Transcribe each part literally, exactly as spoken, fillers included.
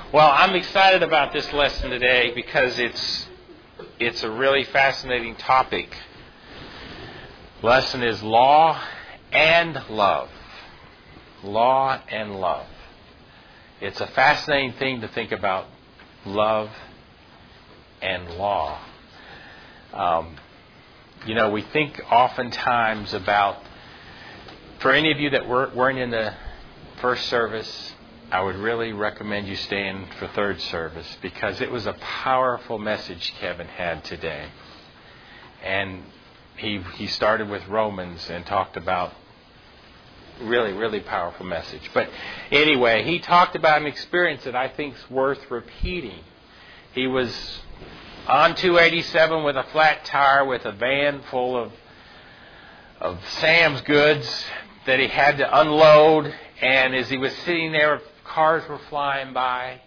Well, I'm excited about this lesson today because it's it's a really fascinating topic. Lesson is law and love. Law and love. It's a fascinating thing to think about, love and law. Um, you know, we think oftentimes about, for any of you that weren't in the first service, I would really recommend you staying for third service because it was a powerful message Kevin had today. And he he started with Romans and talked about really, really powerful message. But anyway, he talked about an experience that I think is worth repeating. He was on two eighty-seven with a flat tire with a van full of of Sam's goods that he had to unload. And as he was sitting there, cars were flying by.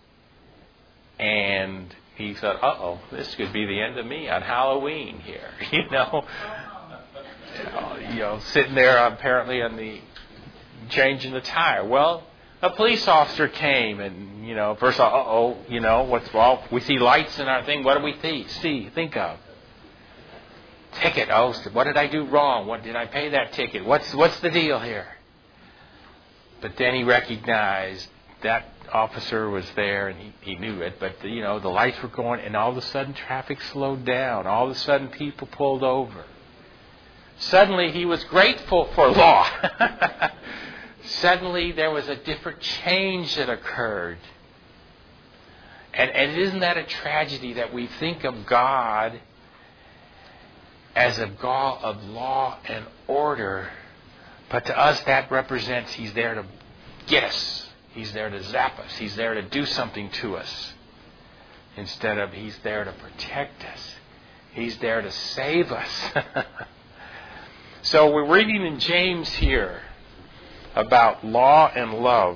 And he thought, uh-oh, this could be the end of me on Halloween here. You know, you know, sitting there apparently on the changing the tire. Well, a police officer came and, you know, first of all, uh-oh, you know, what's wrong? We see lights in our thing. What do we th- see, think of? Ticket. Oh, what did I do wrong? What did I pay that ticket? What's what's the deal here? But then he recognized that officer was there and he, he knew it. But, you know, the lights were going and all of a sudden traffic slowed down. All of a sudden people pulled over. Suddenly he was grateful for law. Suddenly there was a different change that occurred. And, and isn't that a tragedy that we think of God as a God of law and order, but to us that represents He's there to get us. He's there to zap us. He's there to do something to us. Instead of He's there to protect us. He's there to save us. So we're reading in James here about law and love.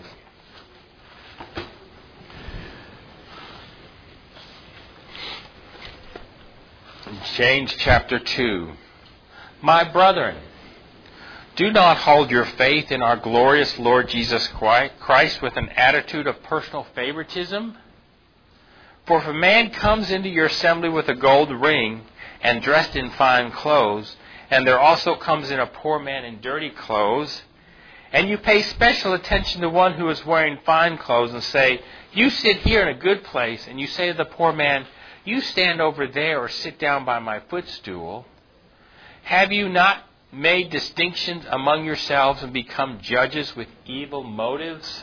James chapter two. My brethren, do not hold your faith in our glorious Lord Jesus Christ with an attitude of personal favoritism. For if a man comes into your assembly with a gold ring and dressed in fine clothes, and there also comes in a poor man in dirty clothes, and you pay special attention to one who is wearing fine clothes and say, you sit here in a good place, and you say to the poor man, you stand over there or sit down by my footstool, have you not made distinctions among yourselves and become judges with evil motives?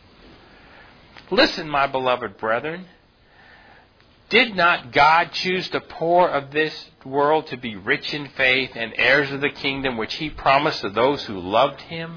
Listen, my beloved brethren. Did not God choose the poor of this world to be rich in faith and heirs of the kingdom which He promised to those who loved Him?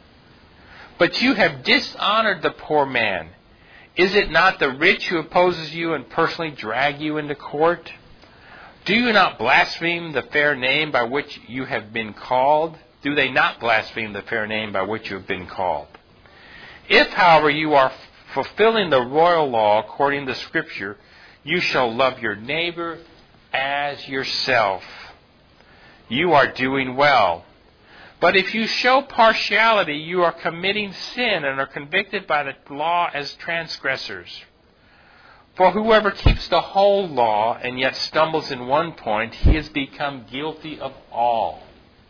But you have dishonored the poor man. Is it not the rich who opposes you and personally drag you into court? Do you not blaspheme the fair name by which you have been called? Do they not blaspheme the fair name by which you have been called? If, however, you are fulfilling the royal law according to Scripture, you shall love your neighbor as yourself. You are doing well. But if you show partiality, you are committing sin and are convicted by the law as transgressors. For whoever keeps the whole law and yet stumbles in one point, he has become guilty of all.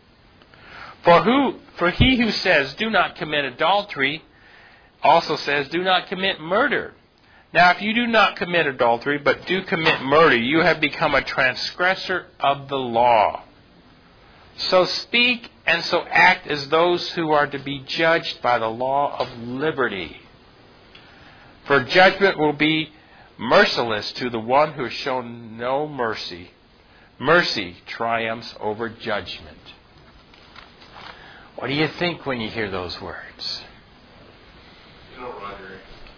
For who, for he who says, do not commit adultery, also says, do not commit murder. Now if you do not commit adultery, but do commit murder, you have become a transgressor of the law. So speak and so act as those who are to be judged by the law of liberty. For judgment will be merciless to the one who has shown no mercy. Mercy triumphs over judgment. What do you think when you hear those words? You know, Roger,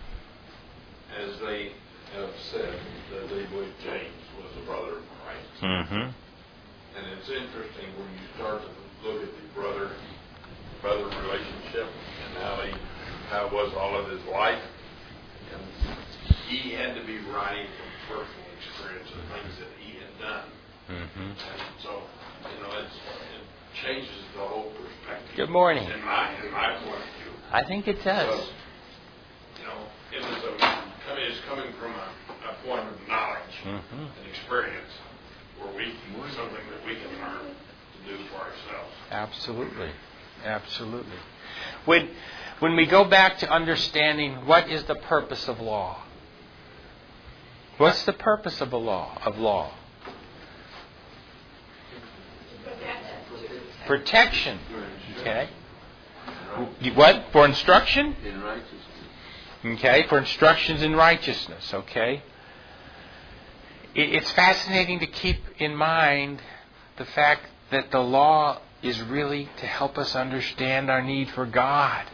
as they have said, that they believe James was a brother of Christ. Mm-hmm. And it's interesting when you start to look at the brother brother relationship and how he how it was all of his life. And he had to be writing from personal experience of things that he had done. Mm-hmm. And so, you know, it's, it changes the whole perspective. Good morning. In my, in my point of view. I think it does. So, you know, it was a coming from a, a point of knowledge Mm-hmm. and experience where we can do something that we can learn to do for ourselves. Absolutely. Absolutely. When, when we go back to understanding what is the purpose of law, what's the purpose of a law? Of law? Protection. Okay. What? For instruction? In righteousness. Okay. For instructions in righteousness. Okay. It's fascinating to keep in mind the fact that the law is really to help us understand our need for God.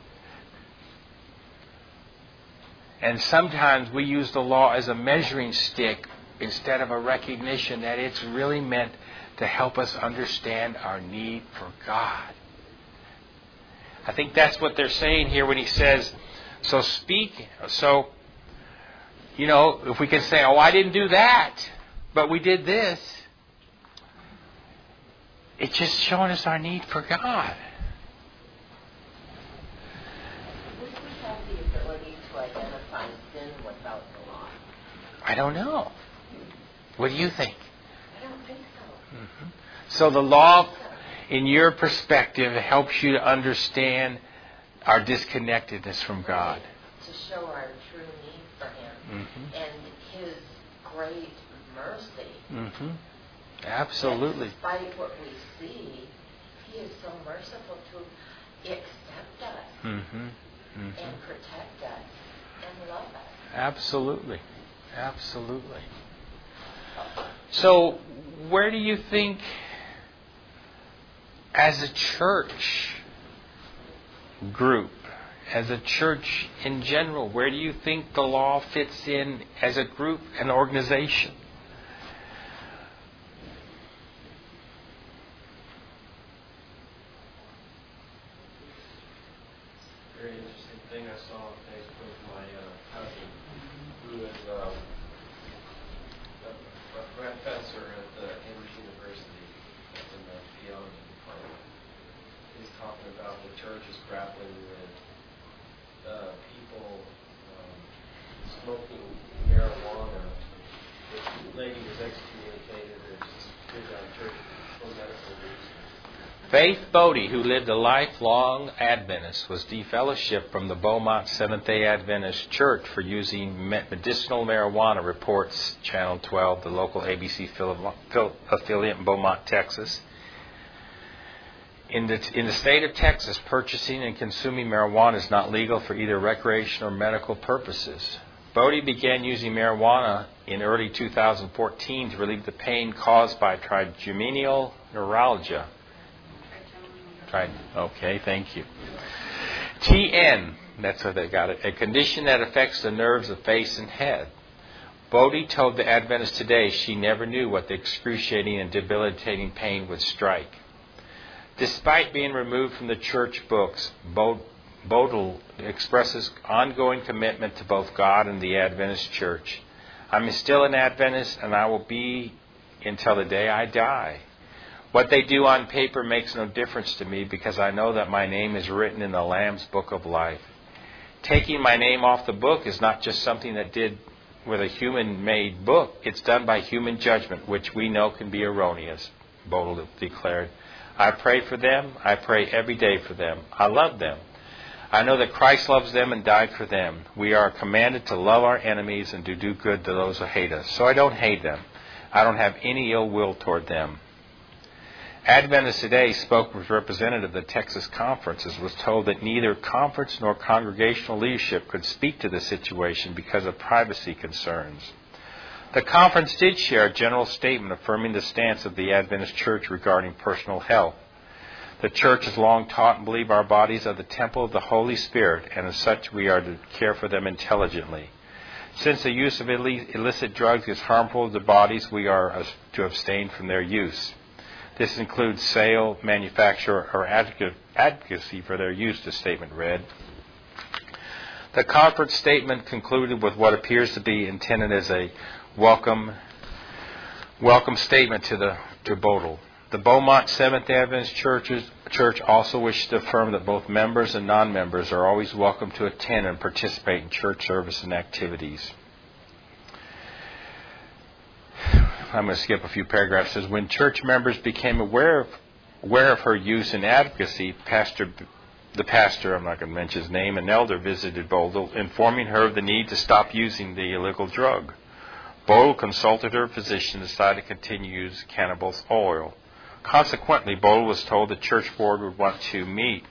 And sometimes we use the law as a measuring stick instead of a recognition that it's really meant to help us understand our need for God. I think that's what they're saying here when he says, so speak, so, you know, if we can say, oh, I didn't do that, but we did this, it's just showing us our need for God. Would we have the ability to identify sin without the law? I don't know. What do you think? I don't think so. Mm-hmm. So the law, in your perspective, helps you to understand our disconnectedness from God. To show our true need for Him Mm-hmm. and His great mercy. Mm-hmm. Absolutely. And despite what we see, He is so merciful to accept us Mm-hmm. Mm-hmm. and protect us and love us. Absolutely. Absolutely. So, where do you think, as a church group, as a church in general, where do you think the law fits in as a group, an organization? Very interesting thing I saw on Facebook. My uh, cousin, who is um, a, a professor at the Cambridge University in the theology department, he's talking about the church is grappling with uh, people um, smoking marijuana. This lady was excommunicated or just kicked out of church for medical reasons. Faith Bodie, who lived a lifelong Adventist, was defellowshipped from the Beaumont Seventh-day Adventist Church for using medicinal marijuana, reports Channel twelve, the local A B C affiliate in Beaumont, Texas. In the, in the state of Texas, purchasing and consuming marijuana is not legal for either recreational or medical purposes. Bodie began using marijuana in early two thousand fourteen to relieve the pain caused by trigeminal neuralgia. Right. Okay, thank you. T N, that's how they got it, a condition that affects the nerves of face and head. Bodie told the Adventist Today she never knew what the excruciating and debilitating pain would strike. Despite being removed from the church books, Bodle expresses ongoing commitment to both God and the Adventist Church. I'm still an Adventist, and I will be until the day I die. What they do on paper makes no difference to me because I know that my name is written in the Lamb's Book of Life. Taking my name off the book is not just something that did with a human-made book. It's done by human judgment, which we know can be erroneous, Bodle declared. I pray for them. I pray every day for them. I love them. I know that Christ loves them and died for them. We are commanded to love our enemies and to do good to those who hate us. So I don't hate them. I don't have any ill will toward them. Adventist Today spoke with a representative of the Texas conferences, was told that neither conference nor congregational leadership could speak to the situation because of privacy concerns. The conference did share a general statement affirming the stance of the Adventist Church regarding personal health. The Church has long taught and believed our bodies are the temple of the Holy Spirit, and as such we are to care for them intelligently. Since the use of illicit drugs is harmful to the bodies, we are to abstain from their use. This includes sale, manufacture, or advocacy for their use, the statement read. The conference statement concluded with what appears to be intended as a welcome welcome statement to the to Bodle. The Beaumont Seventh-day Adventist Churches, Church also wishes to affirm that both members and non-members are always welcome to attend and participate in church service and activities. I'm going to skip a few paragraphs. It says, when church members became aware of, aware of her use and advocacy, Pastor, the pastor, I'm not going to mention his name, an elder visited Bodil, informing her of the need to stop using the illegal drug. Bodil consulted her physician and decided to continue to use cannabidiol oil. Consequently, Bodil was told the church board would want to meet,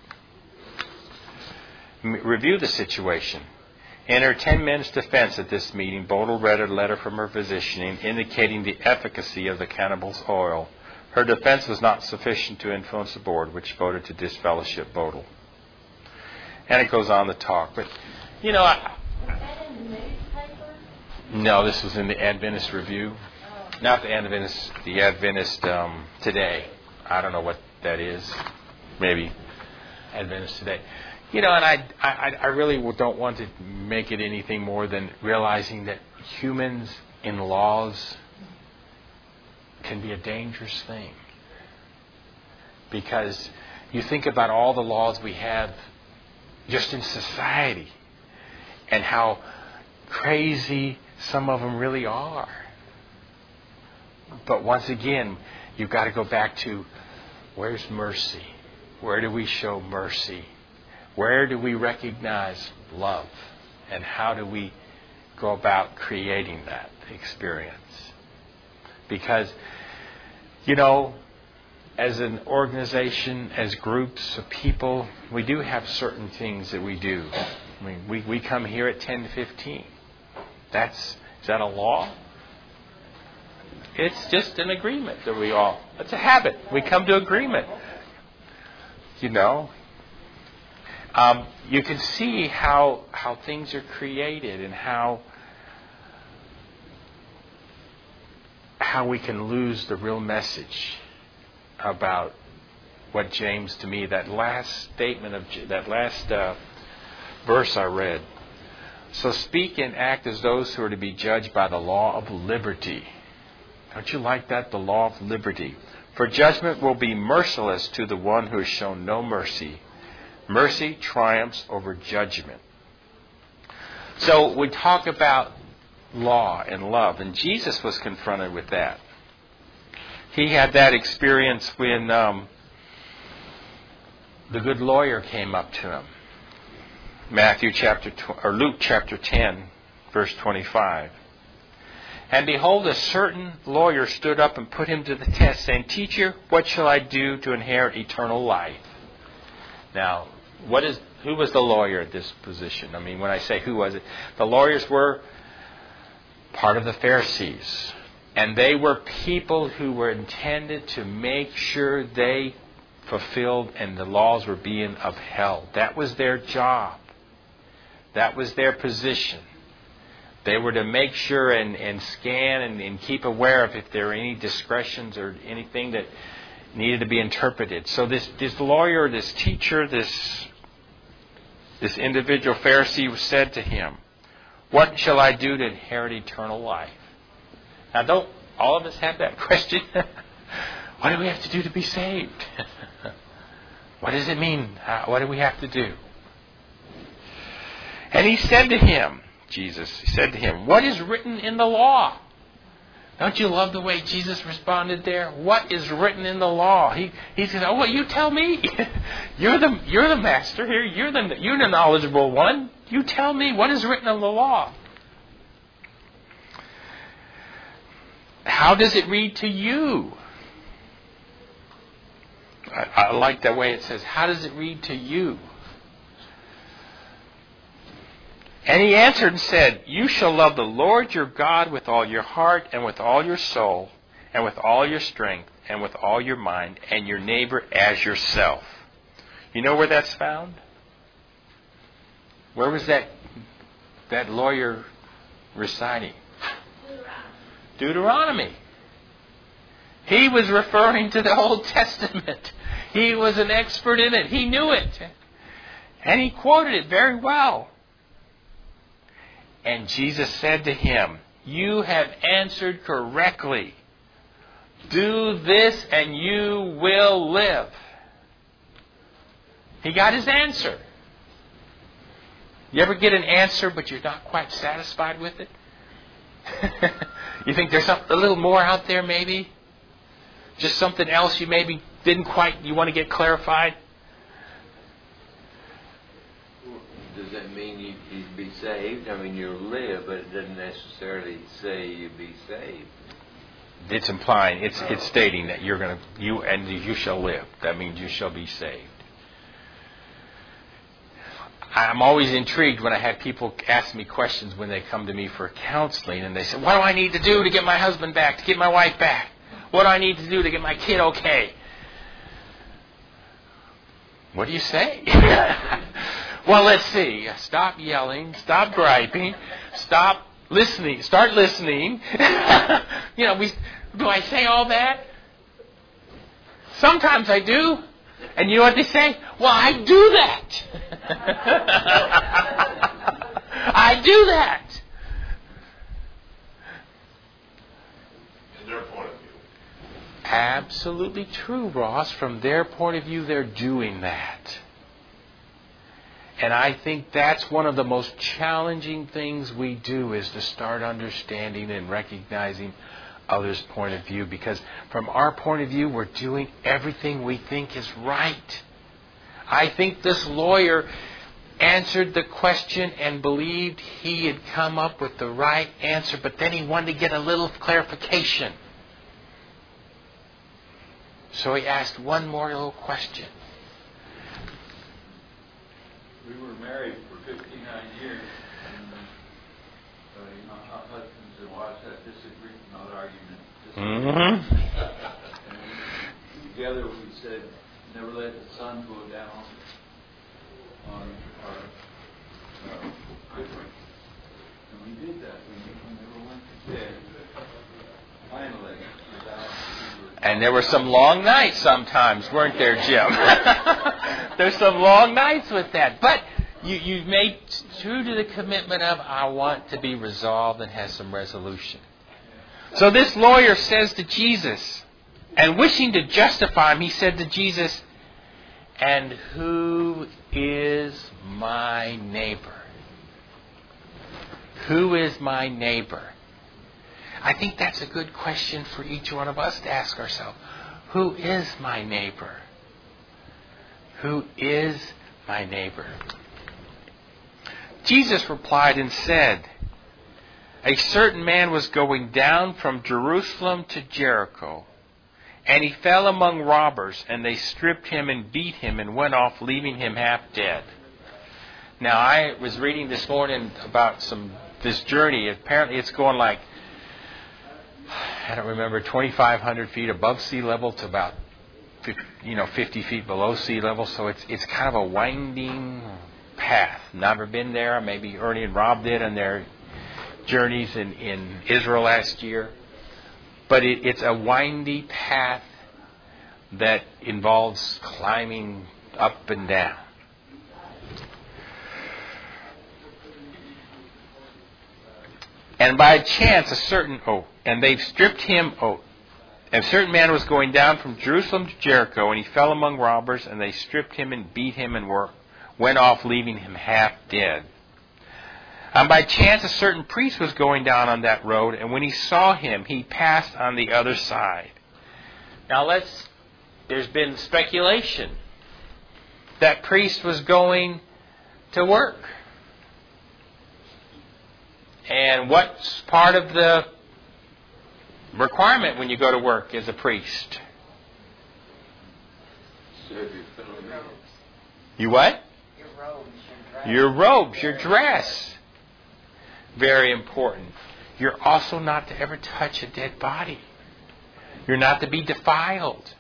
m- review the situation. In her ten minutes defense at this meeting, Bodil read a letter from her physician indicating the efficacy of the cannabis oil. Her defense was not sufficient to influence the board, which voted to disfellowship Bodil. And it goes on to talk. But, you know, I, Was that in the newspaper? no, this was in the Adventist Review. Oh. Not the Adventist, the Adventist um, Today. I don't know what that is. Maybe Adventist Today. You know, and I, I, I really don't want to make it anything more than realizing that humans in laws can be a dangerous thing. Because you think about all the laws we have just in society and how crazy some of them really are. But once again, you've got to go back to, where's mercy? Where do we show mercy? Where do we recognize love? And how do we go about creating that experience? Because, you know, as an organization, as groups of people, we do have certain things that we do. I mean, we, we come here at ten fifteen. That's, is that a law? It's just an agreement that we all, it's a habit. We come to agreement. You know, um, you can see how how things are created and how how we can lose the real message about what James, to me, that last statement of that last uh, verse I read. So speak and act as those who are to be judged by the law of liberty. Don't you like that? The law of liberty. For judgment will be merciless to the one who has shown no mercy. Mercy triumphs over judgment. So we talk about law and love, and Jesus was confronted with that. He had that experience when um, the good lawyer came up to him. Matthew chapter tw- or Luke chapter ten, verse twenty-five. And behold, a certain lawyer stood up and put him to the test, saying, Teacher, what shall I do to inherit eternal life? Now, what is who was the lawyer at this position? I mean, when I say who was it, the lawyers were part of the Pharisees. And they were people who were intended to make sure they fulfilled and the laws were being upheld. That was their job. That was their position. They were to make sure and, and scan and, and keep aware of if there were any discretions or anything that needed to be interpreted. So this, this lawyer, this teacher, this, this individual Pharisee said to him, what shall I do to inherit eternal life? Now, don't all of us have that question? What do we have to do to be saved? What does it mean? What do we have to do? And he said to him, Jesus, he said to him, what is written in the law? Don't you love the way Jesus responded there? What is written in the law? He he said, oh, well, you tell me. You're the you're the master here. You're the you're the knowledgeable one. You tell me what is written in the law. How does it read to you? I, I like that way it says, how does it read to you? And he answered and said, you shall love the Lord your God with all your heart and with all your soul and with all your strength and with all your mind and your neighbor as yourself. You know where that's found? Where was that that lawyer reciting? Deuteronomy. He was referring to the Old Testament. He was an expert in it. He knew it. And he quoted it very well. And Jesus said to him, you have answered correctly. Do this and you will live. He got his answer. You ever get an answer but you're not quite satisfied with it? You think there's some, a little more out there maybe? Just something else you maybe didn't quite, you want to get clarified? Does that mean you, you'd be saved? I mean, you'll live, but it doesn't necessarily say you'll be saved. It's implying, it's it's stating that you're going to, you and you shall live. That means you shall be saved. I'm always intrigued when I have people ask me questions when they come to me for counseling, and they say, what do I need to do to get my husband back, to get my wife back? What do I need to do to get my kid okay? What do you say? Well, let's see. Stop yelling. Stop griping. Stop listening. Start listening. You know, we, do I say all that? Sometimes I do. And you know what they say? Well, I do that. I do that. In their point of view. Absolutely true, Ross. From their point of view, they're doing that. And I think that's one of the most challenging things we do, is to start understanding and recognizing others' point of view. Because from our point of view, we're doing everything we think is right. I think this lawyer answered the question and believed he had come up with the right answer, but then he wanted to get a little clarification. So he asked one more little question. We were married for fifty-nine years, and uh, you know how husbands and wives have disagreement, not argument. Disagreement. Mm-hmm. And we, together we said, never let the sun go down on our uh, difference. And we did that. We, we never went to bed. Finally, without. And there were some long nights sometimes, weren't there, Jim? There's some long nights with that. But you, you made true to the commitment of, I want to be resolved, and has some resolution. So this lawyer says to Jesus, and wishing to justify him, he said to Jesus, and who is my neighbor? Who is my neighbor? I think that's a good question for each one of us to ask ourselves. Who is my neighbor? Who is my neighbor? Jesus replied and said, a certain man was going down from Jerusalem to Jericho, and he fell among robbers, and they stripped him and beat him and went off, leaving him half dead. Now, I was reading this morning about some this journey. Apparently it's going like, I don't remember, twenty-five hundred feet above sea level to about, you know, fifty feet below sea level. So it's it's kind of a winding path. Never been there. Maybe Ernie and Rob did on their journeys in, in Israel last year. But it, it's a windy path that involves climbing up and down. And by chance, a certain, oh, and they've stripped him, oh, and a certain man was going down from Jerusalem to Jericho, and he fell among robbers, and they stripped him and beat him and were, went off, leaving him half dead. And by chance, a certain priest was going down on that road, and when he saw him, he passed on the other side. Now let's, there's been speculation. That priest was going to work. And what's part of the requirement when you go to work as a priest? Serve your fellow man. You what? Your robes, your dress. Your robes, your dress. Very important. You're also not to ever touch a dead body. You're not to be defiled.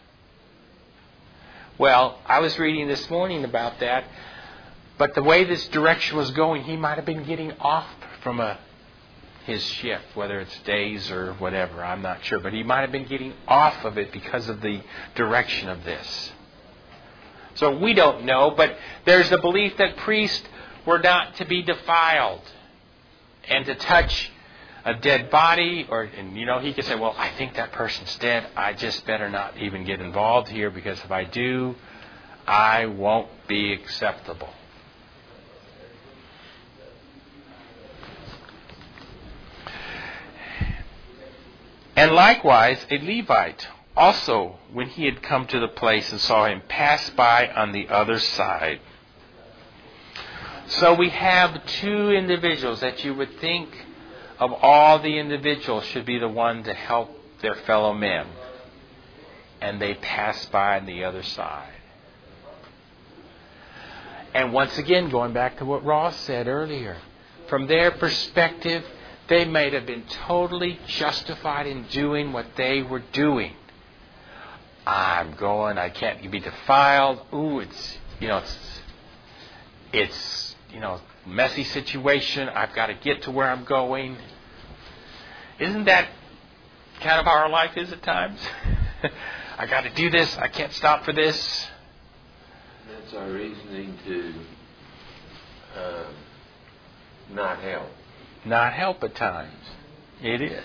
Well, I was reading this morning about that, but the way this direction was going, he might have been getting off from a his shift, whether it's days or whatever, I'm not sure. But he might have been getting off of it because of the direction of this. So we don't know, but there's a belief that priests were not to be defiled and to touch a dead body, or, and you know, he could say, well, I think that person's dead. I just better not even get involved here, because if I do, I won't be acceptable. And likewise a Levite, also when he had come to the place and saw him, pass by on the other side. So we have two individuals that you would think of all the individuals should be the one to help their fellow men. And they pass by on the other side. And once again, going back to what Ross said earlier, from their perspective, they may have been totally justified in doing what they were doing. I'm going, I can't be defiled. Ooh, it's, you know, it's, it's, you know, messy situation. I've got to get to where I'm going. Isn't that kind of how our life is at times? I got to do this. I can't stop for this. That's our reasoning to uh, not help. Not help at times. It is.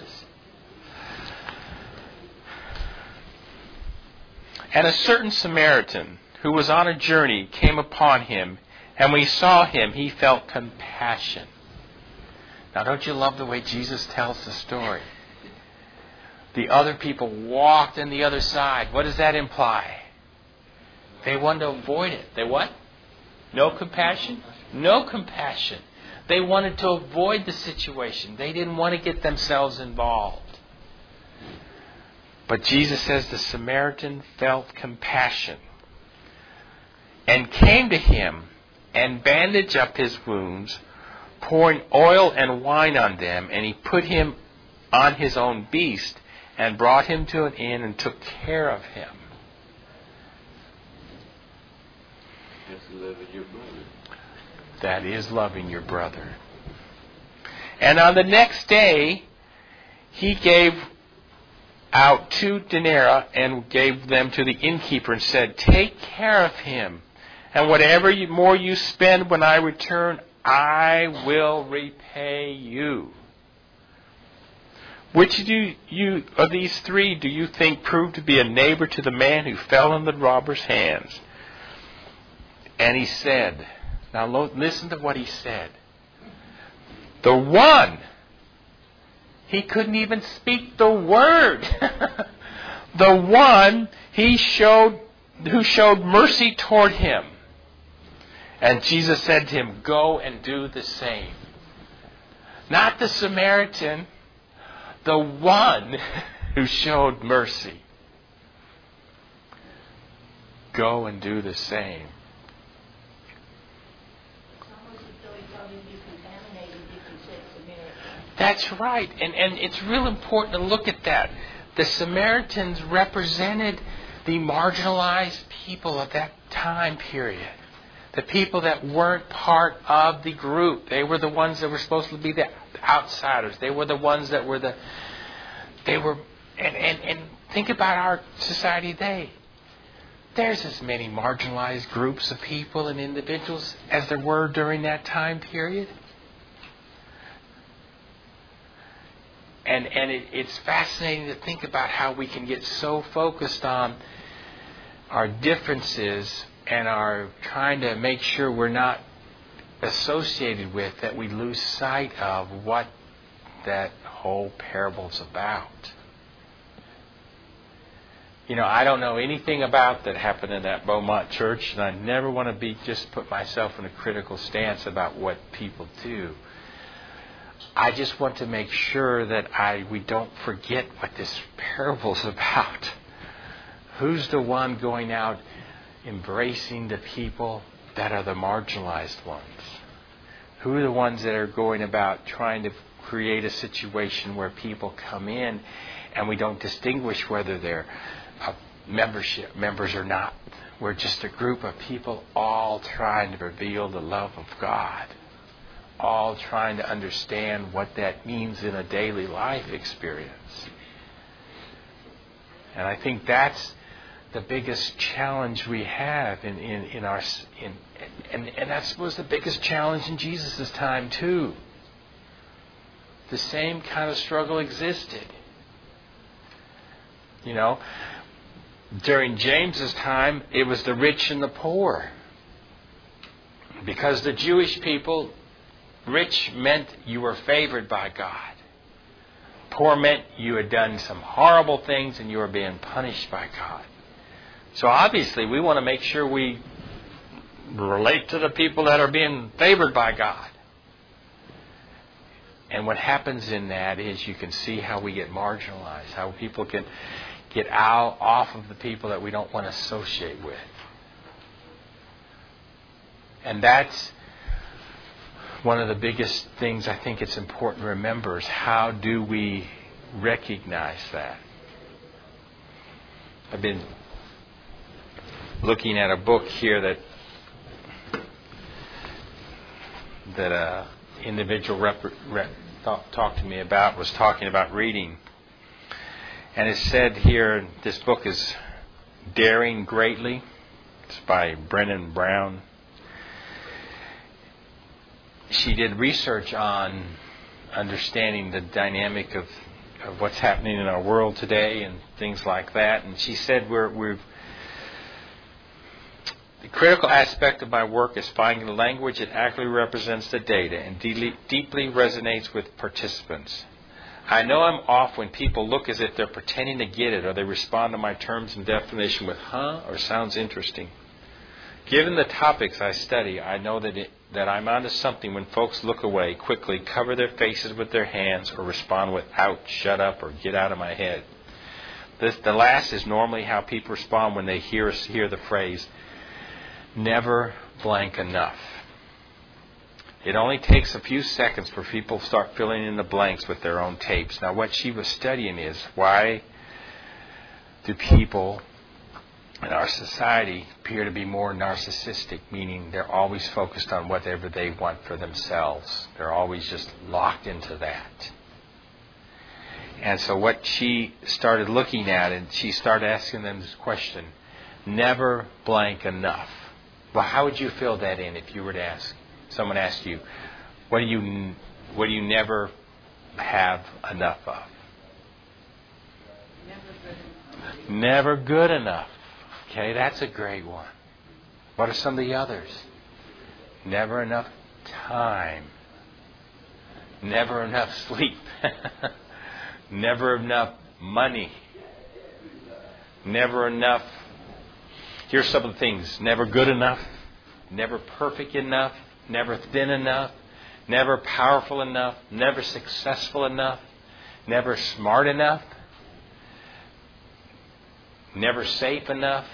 And a certain Samaritan who was on a journey came upon him, and when he saw him, he felt compassion. Now, don't you love the way Jesus tells the story? The other people walked on the other side. What does that imply? They wanted to avoid it. They what? No compassion? No compassion. They wanted to avoid the situation. They didn't want to get themselves involved. But Jesus says the Samaritan felt compassion and came to him and bandaged up his wounds, pouring oil and wine on them, and he put him on his own beast and brought him to an inn and took care of him. That's loving your brother. That is loving your brother. And on the next day, he gave out two denarii and gave them to the innkeeper and said, take care of him, and whatever you, more you spend when I return, I will repay you. Which do you of these three do you think proved to be a neighbor to the man who fell in the robber's hands? And he said, now listen to what he said. The one, he couldn't even speak the word. The one he showed, who showed mercy toward him. And Jesus said to him, go and do the same. Not the Samaritan, the one who showed mercy. Go and do the same. That's right. And, and it's real important to look at that. The Samaritans represented the marginalized people of that time period. The people that weren't part of the group. They were the ones that were supposed to be the outsiders. They were the ones that were the... They were... And, and, and think about our society today. There's as many marginalized groups of people and individuals as there were during that time period. And and it, it's fascinating to think about how we can get so focused on our differences and are trying to make sure we're not associated with, that we lose sight of what that whole parable's about. You know, I don't know anything about that happened in that Beaumont church, and I never want to be just put myself in a critical stance about what people do. I just want to make sure that I we don't forget what this parable's about. Who's the one going out embracing the people that are the marginalized ones? Who are the ones that are going about trying to create a situation where people come in and we don't distinguish whether they're uh, membership members or not? We're just a group of people all trying to reveal the love of God. All trying to understand what that means in a daily life experience. And I think that's the biggest challenge we have in, in, in our in and, and that was the biggest challenge in Jesus' time too. The same kind of struggle existed. You know, during James's time, it was the rich and the poor. Because the Jewish people, rich meant you were favored by God. poor meant you had done some horrible things and you were being punished by God. So obviously we want to make sure we relate to the people that are being favored by God. And what happens in that is you can see how we get marginalized, how people can get out off of the people that we don't want to associate with. And that's one of the biggest things I think it's important to remember is how do we recognize that? I've been looking at a book here that that a individual rep, rep, talk, talked to me about, was talking about reading. And it said here, this book is Daring Greatly. It's by Brené Brown. She did research on understanding the dynamic of, of what's happening in our world today and things like that. And she said we're, we've the critical aspect of my work is finding a language that accurately represents the data and de- deeply resonates with participants. I know I'm off when people look as if they're pretending to get it or they respond to my terms and definition with huh or sounds interesting. Given the topics I study, I know that it, that I'm onto something when folks look away, quickly cover their faces with their hands, or respond with ouch, shut up, or get out of my head. This, the last is normally how people respond when they hear hear the phrase, never blank enough. It only takes a few seconds for people to start filling in the blanks with their own tapes. Now what she was studying is, why do people in our society appear to be more narcissistic, meaning they're always focused on whatever they want for themselves. They're always just locked into that. And so what she started looking at, and she started asking them this question, never blank enough. Well, how would you fill that in if you were to ask, someone asked you, what do you, what do you never have enough of? Never good enough. Never good enough. Okay, that's a great one. What are some of the others? Never enough time. Never enough sleep. Never enough money. Never enough. Here's some of the things. Never good enough. Never perfect enough. Never thin enough. Never powerful enough. Never successful enough. Never smart enough. Never safe enough.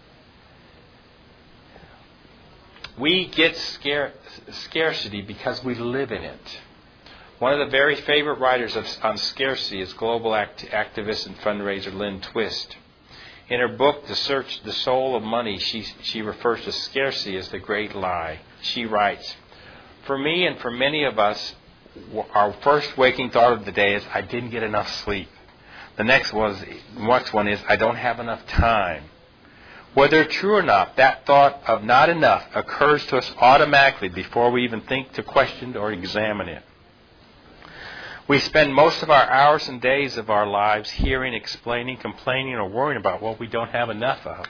We get scare, scarcity because we live in it. One of the very favorite writers of, on scarcity is global act, activist and fundraiser Lynn Twist. In her book, The Search, The Soul of Money, she, she refers to scarcity as the great lie. She writes, for me and for many of us, our first waking thought of the day is, I didn't get enough sleep. The next, was, next one is, I don't have enough time. Whether true or not, that thought of not enough occurs to us automatically before we even think to question or examine it. We spend most of our hours and days of our lives hearing, explaining, complaining, or worrying about what we don't have enough of.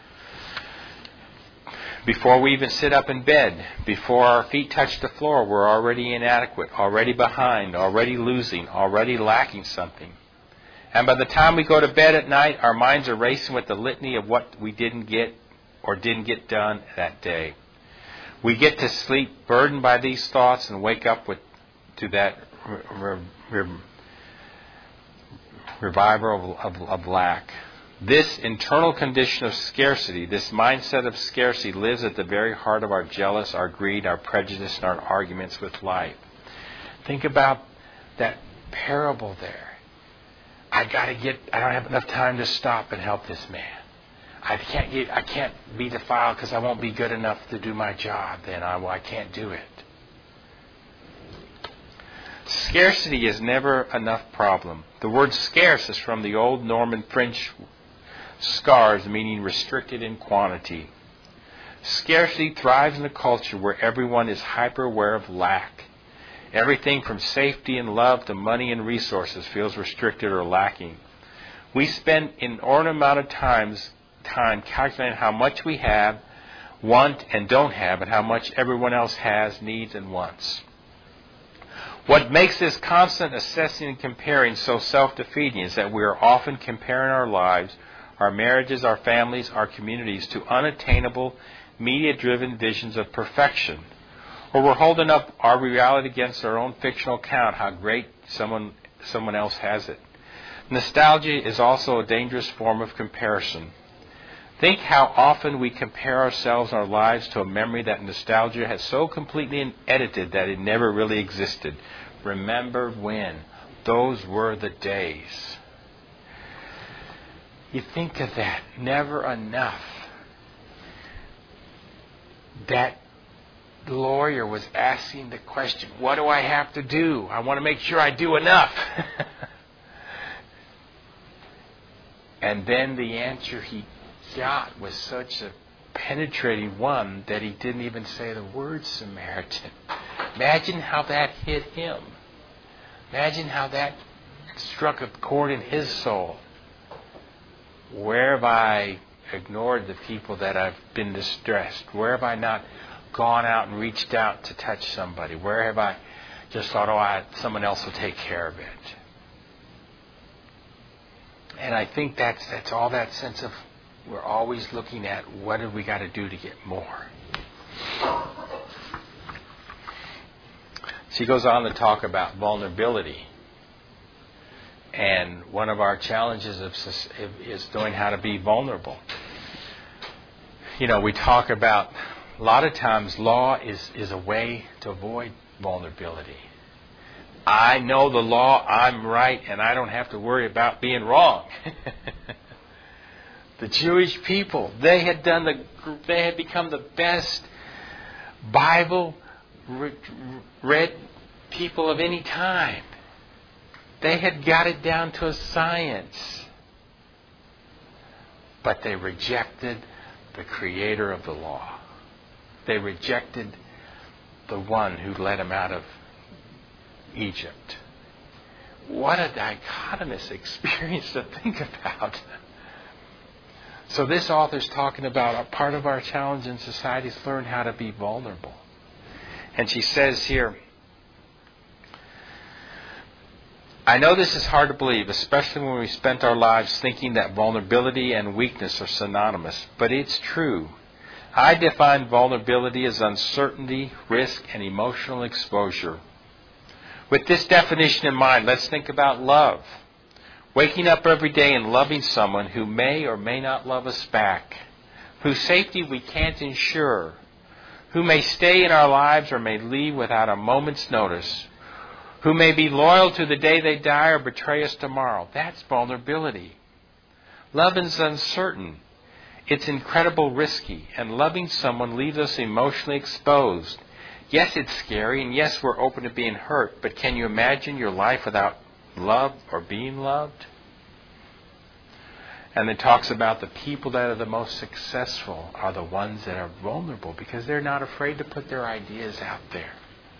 Before we even sit up in bed, before our feet touch the floor, we're already inadequate, already behind, already losing, already lacking something. And by the time we go to bed at night, our minds are racing with the litany of what we didn't get or didn't get done that day. We get to sleep burdened by these thoughts and wake up with to that re- re- revival of, of, of lack. This internal condition of scarcity, this mindset of scarcity, lives at the very heart of our jealous, our greed, our prejudice, and our arguments with life. Think about that parable there. I got to get. I don't have enough time to stop and help this man. I can't get. I can't be defiled because I won't be good enough to do my job. Then I, well, I can't do it. Scarcity is never enough problem. The word scarce is from the old Norman French scars, meaning restricted in quantity. Scarcity thrives in a culture where everyone is hyper aware of lack. Everything from safety and love to money and resources feels restricted or lacking. We spend an inordinate amount of times, time calculating how much we have, want, and don't have, and how much everyone else has, needs, and wants. What makes this constant assessing and comparing so self-defeating is that we are often comparing our lives, our marriages, our families, our communities to unattainable, media-driven visions of perfection. Or we're holding up our reality against our own fictional account, how great someone someone else has it. Nostalgia is also a dangerous form of comparison. Think how often we compare ourselves and our lives to a memory that nostalgia has so completely edited that it never really existed. Remember when? Those were the days. You think of that. Never enough. That lawyer was asking the question, what do I have to do? I want to make sure I do enough. And then the answer he got was such a penetrating one that he didn't even say the word Samaritan. Imagine how that hit him. Imagine how that struck a chord in his soul. Where have I ignored the people that I've been distressed? Where have I not gone out and reached out to touch somebody? Where have I just thought, oh, I, someone else will take care of it? And I think that's that's all that sense of we're always looking at what have we got to do to get more. She goes on to talk about vulnerability. And one of our challenges of, is knowing how to be vulnerable. You know, we talk about, a lot of times law is, is a way to avoid vulnerability. I know the law, I'm right, and I don't have to worry about being wrong. The Jewish people, they had done the, they had become the best Bible read people of any time. They had got it down to a science. But they rejected the creator of the law. They rejected the one who led them out of Egypt. What a dichotomous experience to think about. So this author's talking about a part of our challenge in society is learn how to be vulnerable. And she says here, I know this is hard to believe, especially when we spent our lives thinking that vulnerability and weakness are synonymous, but it's true. I define vulnerability as uncertainty, risk, and emotional exposure. With this definition in mind, let's think about love. Waking up every day and loving someone who may or may not love us back, whose safety we can't ensure, who may stay in our lives or may leave without a moment's notice, who may be loyal to the day they die or betray us tomorrow. That's vulnerability. Love is uncertain. It's incredibly risky, and loving someone leaves us emotionally exposed. Yes, it's scary, and yes, we're open to being hurt, but can you imagine your life without love or being loved? And it talks about the people that are the most successful are the ones that are vulnerable because they're not afraid to put their ideas out there.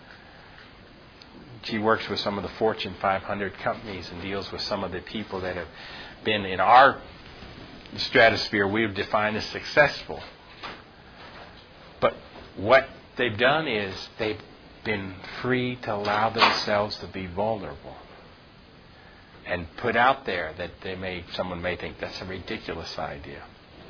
She works with some of the Fortune five hundred companies and deals with some of the people that have been in our stratosphere we would define as successful. But what they've done is they've been free to allow themselves to be vulnerable and put out there that they may someone may think that's a ridiculous idea.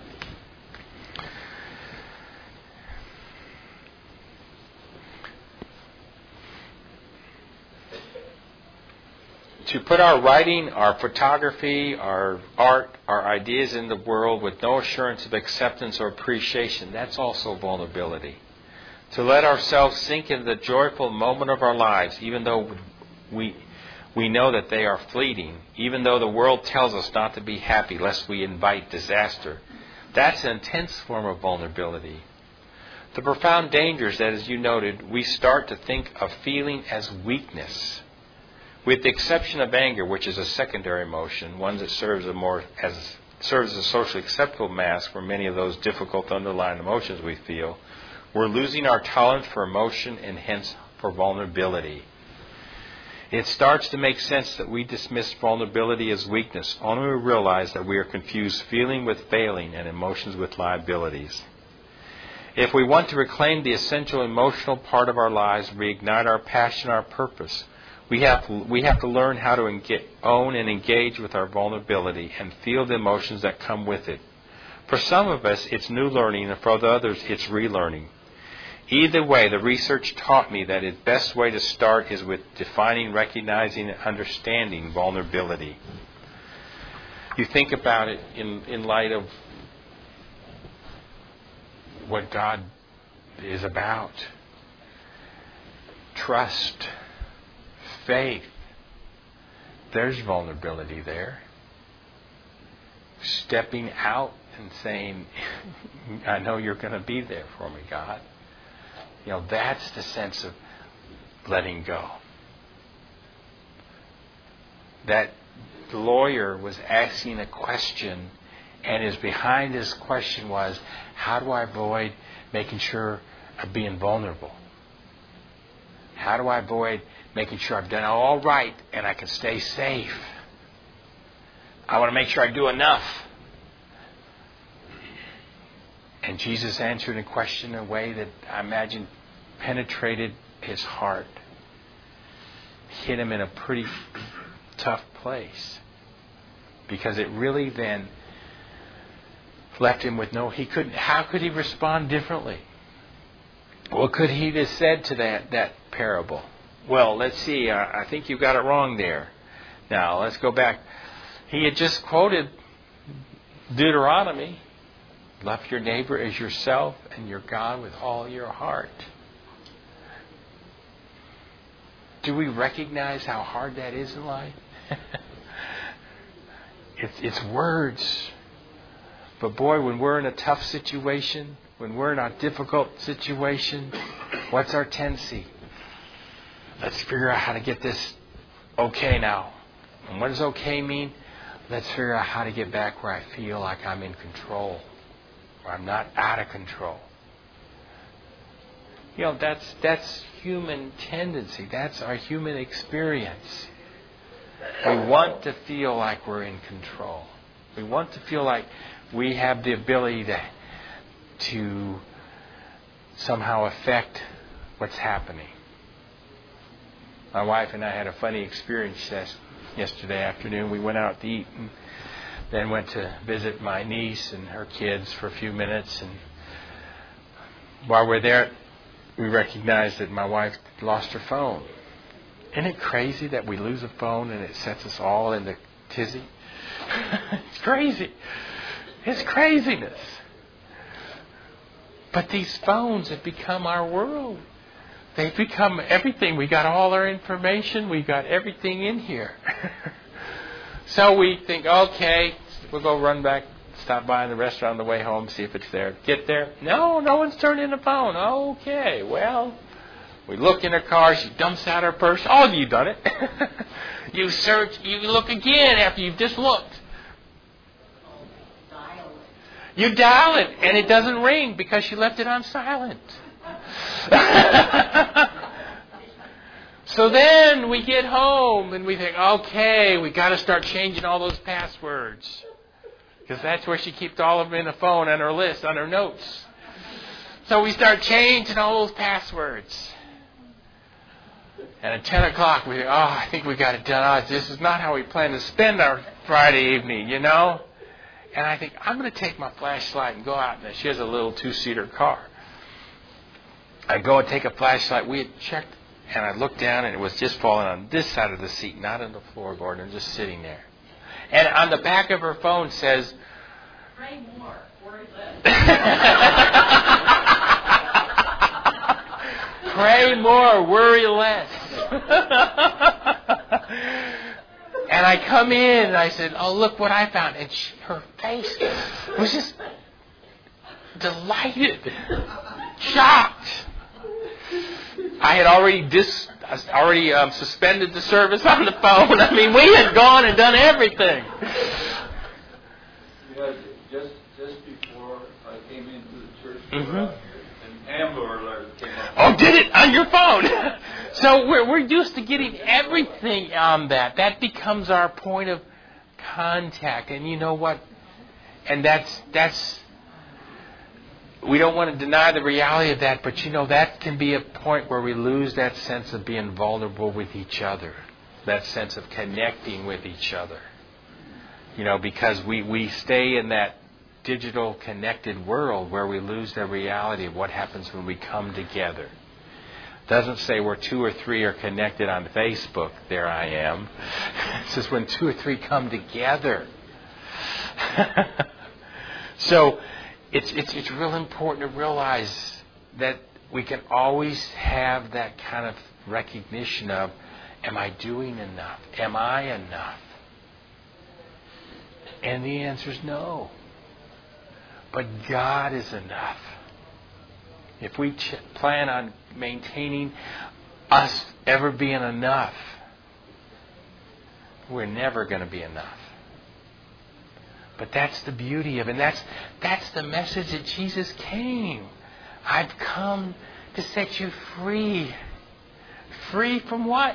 To put our writing, our photography, our art, our ideas in the world with no assurance of acceptance or appreciation, that's also vulnerability. To let ourselves sink into the joyful moment of our lives, even though we we know that they are fleeting, even though the world tells us not to be happy lest we invite disaster, that's an intense form of vulnerability. The profound danger is that, as you noted, we start to think of feeling as weakness. With the exception of anger, which is a secondary emotion, one that serves a more as serves as a socially acceptable mask for many of those difficult underlying emotions we feel, we're losing our tolerance for emotion and hence for vulnerability. It starts to make sense that we dismiss vulnerability as weakness, only we realize that we are confused feeling with failing and emotions with liabilities. If we want to reclaim the essential emotional part of our lives, reignite our passion, our purpose, We have we have to learn how to engage, own and engage with our vulnerability and feel the emotions that come with it. For some of us, it's new learning, and for the others, it's relearning. Either way, the research taught me that the best way to start is with defining, recognizing, and understanding vulnerability. You think about it in, in light of what God is about. Trust, faith. There's vulnerability there. Stepping out and saying, I know you're going to be there for me, God. You know, that's the sense of letting go. That lawyer was asking a question, and his behind his question was, how do I avoid making sure of being vulnerable? How do I avoid making sure I've done all right and I can stay safe? I want to make sure I do enough. And Jesus answered the question in a way that I imagine penetrated his heart. Hit him in a pretty tough place. Because it really then left him with no, he couldn't, how could he respond differently? What could he have said to that, that parable? Well, let's see, I, I think you got it wrong there. Now, let's go back. He had just quoted Deuteronomy. Love your neighbor as yourself and your God with all your heart. Do we recognize how hard that is in life? it's, it's words. But boy, when we're in a tough situation, when we're in a difficult situation, what's our tendency? Let's figure out how to get this okay now. And what does okay mean? Let's figure out how to get back where I feel like I'm in control. Where I'm not out of control. You know, that's that's human tendency. That's our human experience. We want to feel like we're in control. We want to feel like we have the ability to, to somehow affect what's happening. My wife and I had a funny experience yesterday afternoon. We went out to eat and then went to visit my niece and her kids for a few minutes. And while we're there, we recognized that my wife lost her phone. Isn't it crazy that we lose a phone and it sets us all into tizzy? It's crazy. It's craziness. But these phones have become our world. They've become everything. We got all our information. We got everything in here. So we think, okay, we'll go run back, stop by in the restaurant on the way home, see if it's there. Get there. No, no one's turned in the phone. Okay, well, we look in her car. She dumps out her purse. Oh, you've done it. You search. You look again after you've just looked. You dial it, and it doesn't ring because she left it on silent. So then we get home and we think, okay, we got to start changing all those passwords. Because that's where she keeps all of them in the phone, on her list, on her notes. So we start changing all those passwords. And at ten o'clock, we think, oh, I think we got it done. Oh, this is not how we plan to spend our Friday evening, you know. And I think, I'm going to take my flashlight and go out. And she has a little two-seater car. I go and take a flashlight. We had checked. And I looked down, and it was just falling on this side of the seat, not on the floorboard, and just sitting there. And on the back of her phone says, "Pray more, worry less." Pray more, worry less. And I come in, and I said, "Oh, look what I found!" And she, her face was just delighted, shocked. I had already dis, already um, suspended the service on the phone. I mean, we had gone and done everything. Yeah, just just before I came into the church, Mm-hmm. an Amber Alert came up. Oh, did it on your phone? So we're we're used to getting everything on that. That becomes our point of contact. And you know what? And that's that's we don't want to deny the reality of that, but you know, that can be a point where we lose that sense of being vulnerable with each other, that sense of connecting with each other. You know, because we, we stay in that digital connected world where we lose the reality of what happens when we come together. It doesn't say where two or three are connected on Facebook, there I am. It says when two or three come together. So it's, it's, it's real important to realize that we can always have that kind of recognition of, am I doing enough? Am I enough? And the answer is no. But God is enough. If we ch- plan on maintaining us ever being enough, we're never going to be enough. But that's the beauty of it. And that's, that's the message that Jesus came. I've come to set you free. Free from what?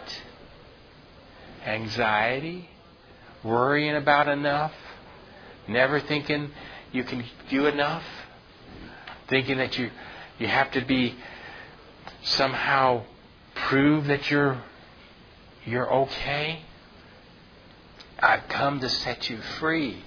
Anxiety, worrying about enough, never thinking you can do enough, thinking that you you have to be somehow prove that you're you're okay. I've come to set you free.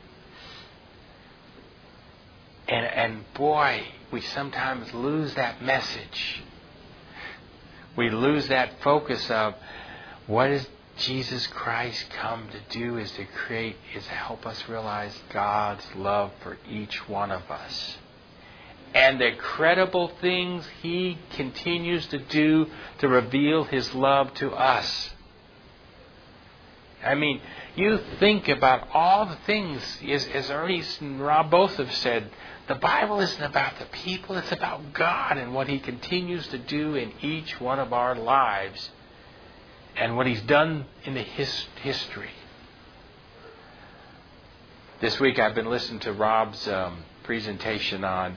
And and boy, we sometimes lose that message. We lose that focus of what is Jesus Christ come to do is to create, is to help us realize God's love for each one of us. And the incredible things He continues to do to reveal His love to us. I mean, you think about all the things, as, as Ernest and Rob both have said, the Bible isn't about the people, it's about God and what He continues to do in each one of our lives. And what He's done in the his, history. This week I've been listening to Rob's um, presentation on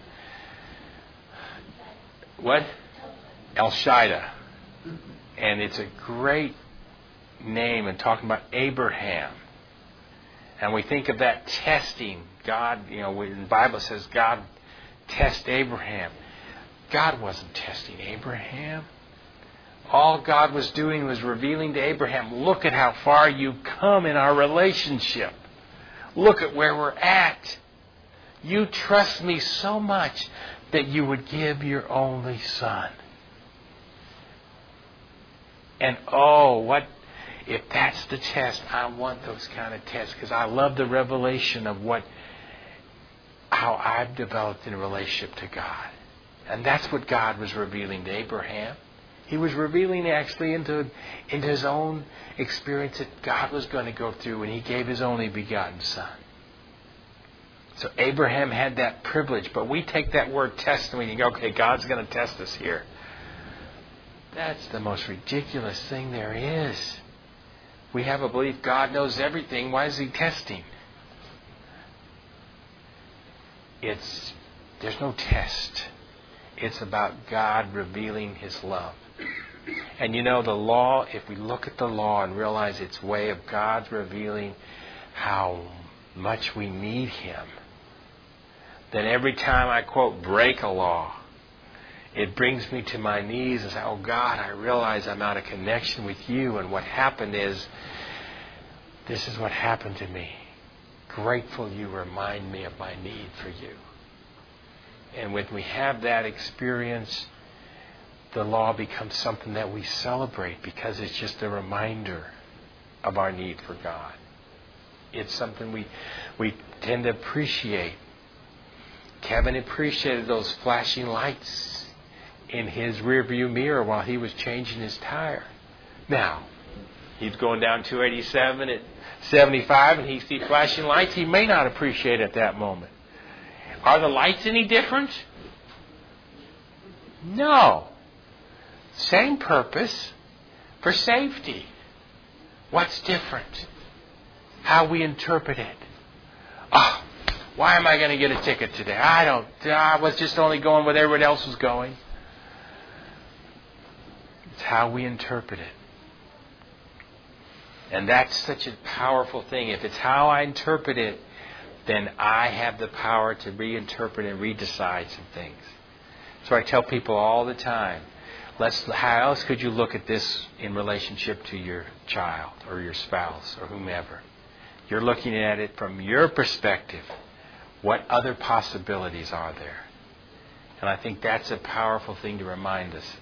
what? El Shaddai. And it's a great name, and talking about Abraham. And we think of that testing. God, you know, when the Bible says God test Abraham. God wasn't testing Abraham. All God was doing was revealing to Abraham, look at how far you've come in our relationship. Look at where we're at. You trust me so much that you would give your only son. And oh, what if that's the test? I want those kind of tests because I love the revelation of what how I've developed in a relationship to God. And that's what God was revealing to Abraham. He was revealing actually into, into His own experience that God was going to go through when He gave His only begotten Son. So Abraham had that privilege. But we take that word test and we think, okay, God's going to test us here. That's the most ridiculous thing there is. We have a belief God knows everything. Why is He testing? It's there's no test. It's about God revealing His love. And you know, the law, if we look at the law and realize its way of God's revealing how much we need Him, then every time I, quote, break a law, it brings me to my knees and say, oh God, I realize I'm out of connection with You. And what happened is, this is what happened to me. Grateful You remind me of my need for You. And when we have that experience, the law becomes something that we celebrate because it's just a reminder of our need for God. It's something we we tend to appreciate. Kevin appreciated those flashing lights in his rearview mirror while he was changing his tire. Now, he's going down two eighty-seven at seventy-five and he sees flashing lights. He may not appreciate it at that moment. Are the lights any different? No. Same purpose for safety. What's different? How we interpret it. Ah, oh, why am I going to get a ticket today? I don't. I was just only going where everyone else was going. It's how we interpret it. And that's such a powerful thing. If it's how I interpret it, then I have the power to reinterpret and redecide some things. So I tell people all the time, let's, how else could you look at this in relationship to your child or your spouse or whomever? You're looking at it from your perspective. What other possibilities are there? And I think that's a powerful thing to remind us.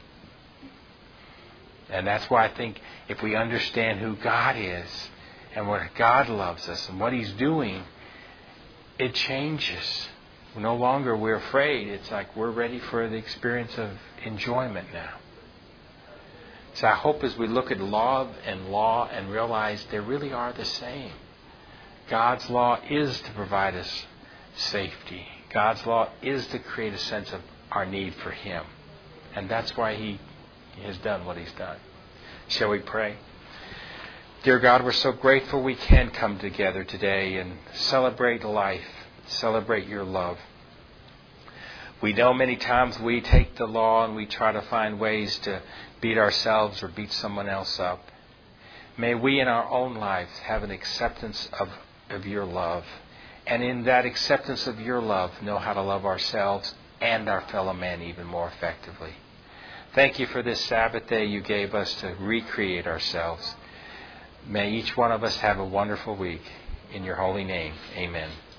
And that's why I think if we understand who God is and what God loves us and what He's doing, it changes. No longer we're afraid. It's like we're ready for the experience of enjoyment now. So I hope as we look at love and law and realize they really are the same. God's law is to provide us safety. God's law is to create a sense of our need for Him. And that's why He has done what He's done. Shall we pray? Dear God, we're so grateful we can come together today and celebrate life, celebrate your love. We know many times we take the law and we try to find ways to beat ourselves or beat someone else up. May we in our own lives have an acceptance of, of your love. And in that acceptance of your love, know how to love ourselves and our fellow man even more effectively. Thank you for this Sabbath day you gave us to recreate ourselves. May each one of us have a wonderful week. In your holy name, amen.